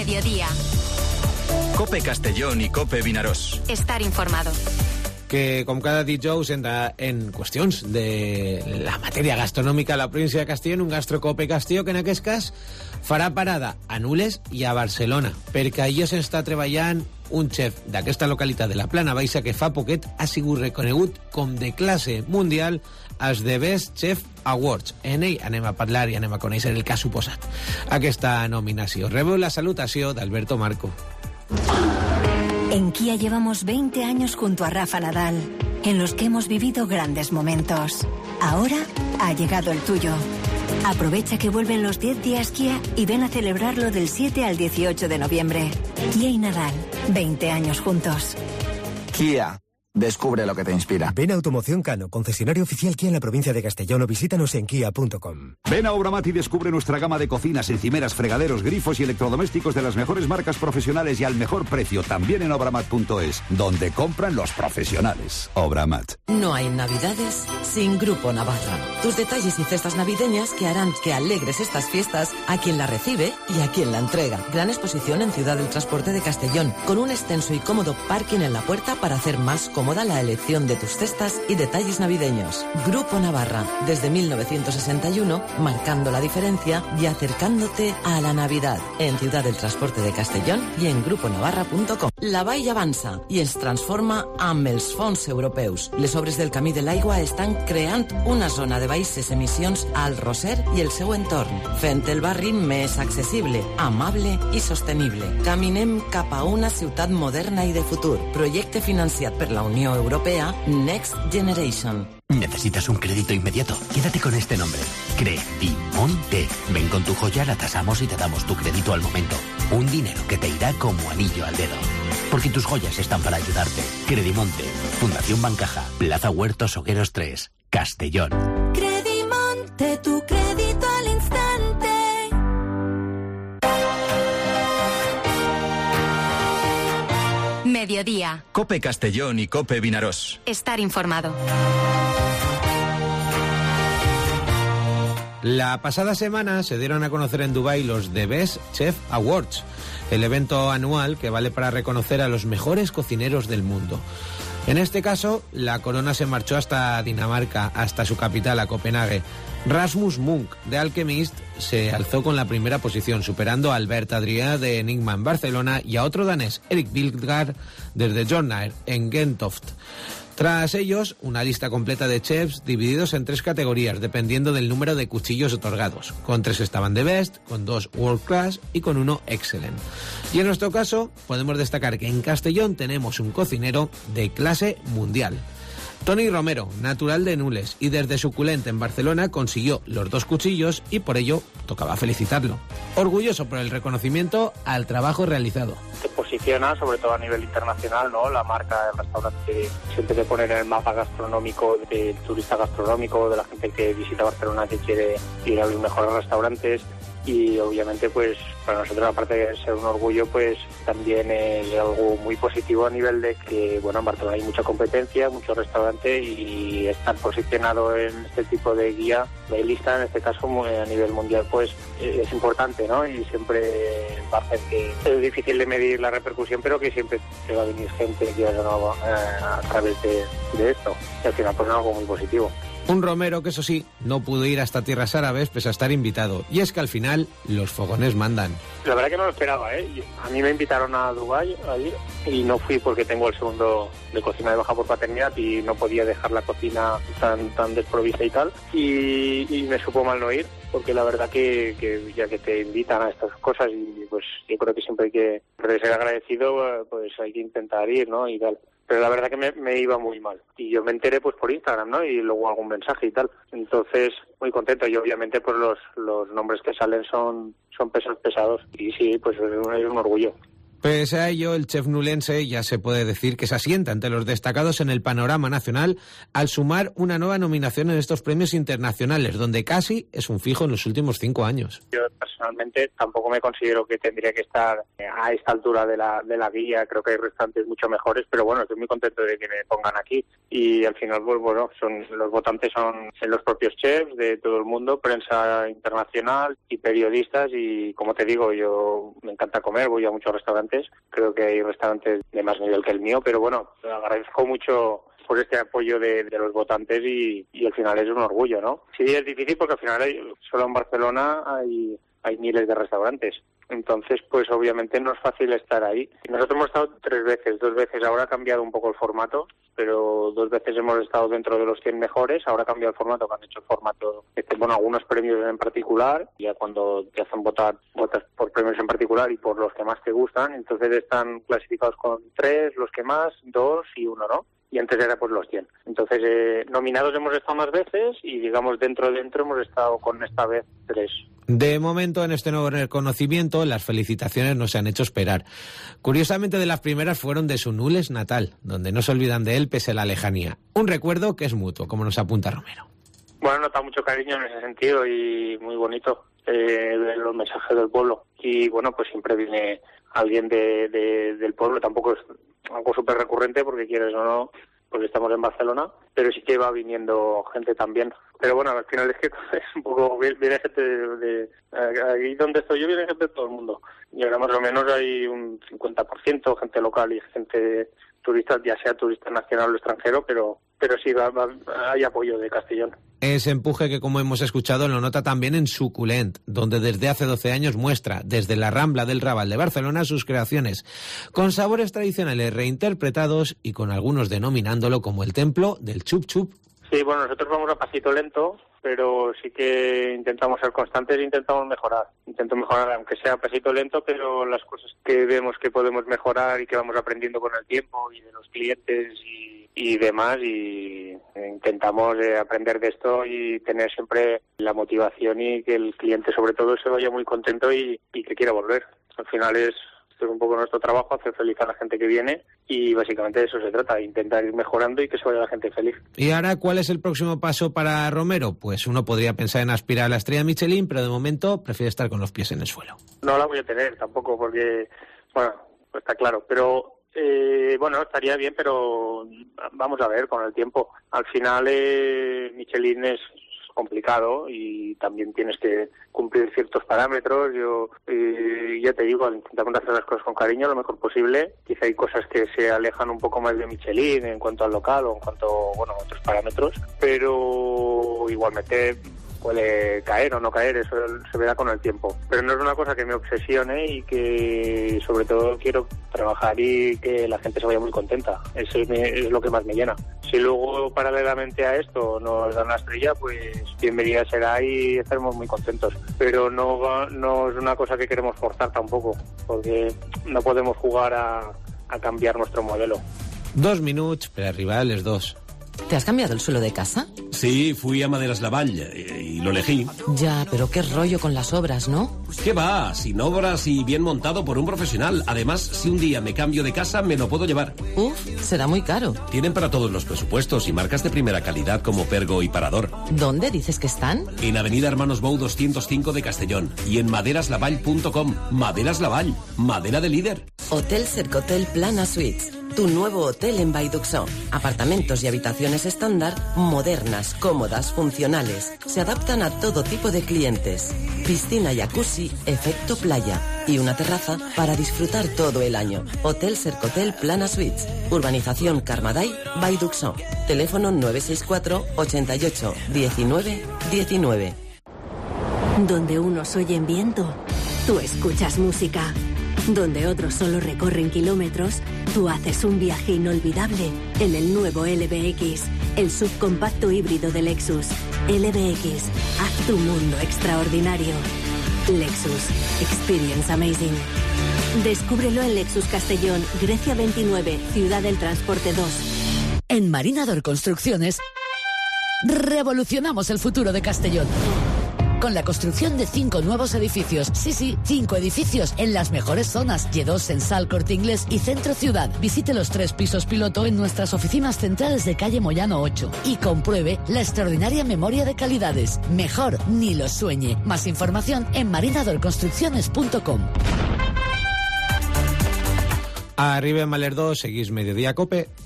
Mediodía. COPE Castellón i COPE Vinaròs. Estar informado. Que com cada dijous entra en qüestions de la matèria gastronòmica a la província de Castelló, un gastrocope Castelló, que en aquest cas farà parada a Nules i a Barcelona, perquè allà s'està treballant un xef d'aquesta localitat de la Plana Baixa que fa poquet ha sigut reconegut com de classe mundial als The Best Chef Awards. En ell anem a parlar i anem a conèixer el que ha suposat aquesta nominació. Rebeu la salutació d'Alberto Marco. En Kia llevamos 20 años junto a Rafa Nadal, en los que hemos vivido grandes momentos. Ahora ha llegado el tuyo. Aprovecha que vuelven los 10 días Kia y ven a celebrarlo del 7 al 18 de noviembre. Kia y Nadal, 20 años juntos. Kia. Descubre lo que te inspira. Ven a Automoción Cano, concesionario oficial Kia en la provincia de Castellón, o visítanos en kia.com. Ven a Obramat y descubre nuestra gama de cocinas, encimeras, fregaderos, grifos y electrodomésticos de las mejores marcas profesionales y al mejor precio, también en obramat.es, donde compran los profesionales. Obramat. No hay navidades sin Grupo Navarra. Tus detalles y cestas navideñas que harán que alegres estas fiestas a quien la recibe y a quien la entrega. Gran exposición en Ciudad del Transporte de Castellón, con un extenso y cómodo parking en la puerta para hacer más cómoda la elección de tus cestas y detalles navideños. Grupo Navarra, desde 1961, marcando la diferencia y acercándote a la Navidad. En Ciudad del Transporte de Castellón i en gruponavarra.com. La Vall avança i es transforma amb els fons europeus. Les obres del Camí de l'Aigua estan creant una zona de baixes emissions al Roser i el seu entorn, fent el barri més accessible, amable i sostenible. Caminem cap a una ciutat moderna i de futur. Projecte financiat per la Unió Europea Next Generation. ¿Necesitas un crédito inmediato? Quédate con este nombre. Credimonte. Ven con tu joya, la tasamos y te damos tu crédito al momento. Un dinero que te irá como anillo al dedo. Porque tus joyas están para ayudarte. Credimonte. Fundación Bancaja. Plaza Huertos Hogueros 3. Castellón. Credimonte, tu crédito al instante. Mediodía. COPE Castellón y COPE Vinaròs. Estar informado. La pasada semana se dieron a conocer en Dubái los The Best Chef Awards, el evento anual que vale para reconocer a los mejores cocineros del mundo. En este caso, la corona se marchó hasta Dinamarca, hasta su capital, a Copenhague. Rasmus Munk, de Alchemist, se alzó con la primera posición, superando a Albert Adrià de Enigma en Barcelona y a otro danés, Erik Bilgard, desde Jornaer, en Gentoft. Tras ellos, una lista completa de chefs divididos en 3 categorías, dependiendo del número de cuchillos otorgados. Con 3 estaban The Best, con 2 World Class y con 1 Excellent. Y en nuestro caso, podemos destacar que en Castellón tenemos un cocinero de clase mundial. Toni Romero, natural de Nules y desde Suculent en Barcelona, consiguió los 2 cuchillos y por ello tocaba felicitarlo. Orgulloso por el reconocimiento al trabajo realizado. Se posiciona, sobre todo a nivel internacional, ¿no? La marca del restaurante siempre te pone en el mapa gastronómico del turista gastronómico, de la gente que visita Barcelona, que quiere ir a los mejores restaurantes. Y obviamente pues para nosotros, aparte de ser un orgullo, pues también es algo muy positivo a nivel de que, bueno, en Barcelona hay mucha competencia, muchos restaurantes, y estar posicionado en este tipo de guía, de lista, en este caso a nivel mundial, pues es importante, ¿no? Y siempre va a hacer que es difícil de medir la repercusión, pero que siempre te va a venir gente que a través de esto. Y al final pues es algo muy positivo. Un Romero que, eso sí, no pudo ir hasta tierras árabes pese a estar invitado. Y es que al final los fogones mandan. La verdad que no lo esperaba, ¿eh? A mí me invitaron a Dubái allí y no fui porque tengo el segundo de cocina de baja por paternidad y no podía dejar la cocina tan desprovista y tal. Y me supo mal no ir, porque la verdad que ya que te invitan a estas cosas, y pues yo creo que siempre hay que ser agradecido, pues hay que intentar ir, ¿no? Y tal. Pero la verdad que me iba muy mal. Y yo me enteré pues por Instagram, ¿no? Y luego algún mensaje y tal. Entonces, muy contento. Y obviamente pues los nombres que salen son pesos pesados. Y sí, pues es un orgullo. Pese a ello, el chef nulense ya se puede decir que se asienta ante los destacados en el panorama nacional al sumar una nueva nominación en estos premios internacionales, donde casi es un fijo en los últimos 5 años. Yo personalmente personalmente tampoco me considero que tendría que estar a esta altura de la guía. Creo que hay restaurantes mucho mejores, pero bueno, estoy muy contento de que me pongan aquí. Y al final, pues bueno, los votantes son los propios chefs de todo el mundo, prensa internacional y periodistas. Y como te digo, yo me encanta comer, voy a muchos restaurantes. Creo que hay restaurantes de más nivel que el mío, pero bueno, agradezco mucho por este apoyo de los votantes y al final es un orgullo, ¿no? Sí, es difícil porque al final solo en Barcelona hay miles de restaurantes. Entonces, pues obviamente no es fácil estar ahí. Nosotros hemos estado 3 veces, 2 veces. Ahora ha cambiado un poco el formato, pero 2 veces hemos estado dentro de los 100 mejores. Ahora ha cambiado el formato, que han hecho el formato, bueno, algunos premios en particular. Ya cuando te hacen votas por premios en particular y por los que más te gustan. Entonces están clasificados con 3, los que más, 2 y 1, ¿no? Y antes era pues los 100. Entonces, nominados hemos estado más veces y, digamos, dentro hemos estado con esta vez 3. De momento, en este nuevo reconocimiento, las felicitaciones no se han hecho esperar. Curiosamente, de las primeras fueron de su Nules natal, donde no se olvidan de él pese a la lejanía. Un recuerdo que es mutuo, como nos apunta Romero. Bueno, nota mucho cariño en ese sentido y muy bonito los mensajes del pueblo. Y bueno, pues siempre viene alguien del pueblo. Tampoco es algo súper recurrente porque quieres o no, porque estamos en Barcelona, pero sí que va viniendo gente también. Pero bueno, al final es que es un poco, viene gente de aquí donde estoy yo, viene gente de todo el mundo. Y ahora más o menos hay un 50% gente local y gente turista, ya sea turista nacional o extranjero, pero sí hay apoyo de Castellón. Ese empuje que, como hemos escuchado, lo nota también en Suculent, donde desde hace 12 años muestra, desde la Rambla del Raval de Barcelona, sus creaciones, con sabores tradicionales reinterpretados y con algunos denominándolo como el templo del chup chup. Sí, bueno, nosotros vamos a pasito lento, pero sí que intentamos ser constantes e intentamos mejorar. Intento mejorar, aunque sea a pasito lento, pero las cosas que vemos que podemos mejorar y que vamos aprendiendo con el tiempo y de los clientes y demás, y intentamos aprender de esto y tener siempre la motivación y que el cliente sobre todo se vaya muy contento y que quiera volver. Al final esto es un poco nuestro trabajo, hacer feliz a la gente que viene y básicamente de eso se trata, intentar ir mejorando y que se vaya la gente feliz. Y ahora, ¿cuál es el próximo paso para Romero? Pues uno podría pensar en aspirar a la estrella Michelin, pero de momento prefiere estar con los pies en el suelo. No la voy a tener tampoco porque, bueno, pues está claro, pero bueno, estaría bien, pero vamos a ver con el tiempo. Al final Michelin es complicado y también tienes que cumplir ciertos parámetros. Yo ya te digo, intentamos hacer las cosas con cariño lo mejor posible. Quizá hay cosas que se alejan un poco más de Michelin en cuanto al local o en cuanto, bueno, a otros parámetros, pero igualmente puede caer o no caer, eso se verá con el tiempo. Pero no es una cosa que me obsesione y que sobre todo quiero trabajar y que la gente se vaya muy contenta. Eso es lo que más me llena. Si luego paralelamente a esto nos dan la estrella, pues bienvenida será y estaremos muy contentos. Pero no es una cosa que queremos forzar tampoco, porque no podemos jugar a cambiar nuestro modelo. 2 minutos per arribar a les 2. ¿Te has cambiado el suelo de casa? Sí, fui a Maderas Lavall y lo elegí. Ya, pero qué rollo con las obras, ¿no? ¿Qué va? Sin obras y bien montado por un profesional. Además, si un día me cambio de casa, me lo puedo llevar. Uf, será muy caro. Tienen para todos los presupuestos y marcas de primera calidad como Pergo y Parador. ¿Dónde dices que están? En Avenida Hermanos Bou 205 de Castellón y en maderaslavall.com. Maderas Lavall, madera de líder. Hotel Cercotel Plana Suites. Tu nuevo hotel en Vallduxó. Apartamentos y habitaciones estándar, modernas, cómodas, funcionales. Se adaptan a todo tipo de clientes. Piscina, jacuzzi, efecto playa. Y una terraza para disfrutar todo el año. Hotel Cercotel Plana Suites. Urbanización Carmaday, Vallduxó. Teléfono 964 88 19 19. Donde unos oyen viento, tú escuchas música. Donde otros solo recorren kilómetros, tú haces un viaje inolvidable en el nuevo LBX, el subcompacto híbrido de Lexus. LBX, haz tu mundo extraordinario. Lexus, experience amazing. Descúbrelo en Lexus Castellón, Grecia 29, Ciudad del Transporte 2. En Marinador Construcciones, revolucionamos el futuro de Castellón. con la construcción de 5 nuevos edificios. Sí, 5 edificios en las mejores zonas. Y2 en Sal, Corte Inglés y Centro Ciudad. Visite los 3 pisos piloto en nuestras oficinas centrales de calle Moyano 8 y compruebe la extraordinaria memoria de calidades. Mejor ni lo sueñe. Más información en marinadorconstrucciones.com. Arriba en Malerdo, seguís Mediodía Cope.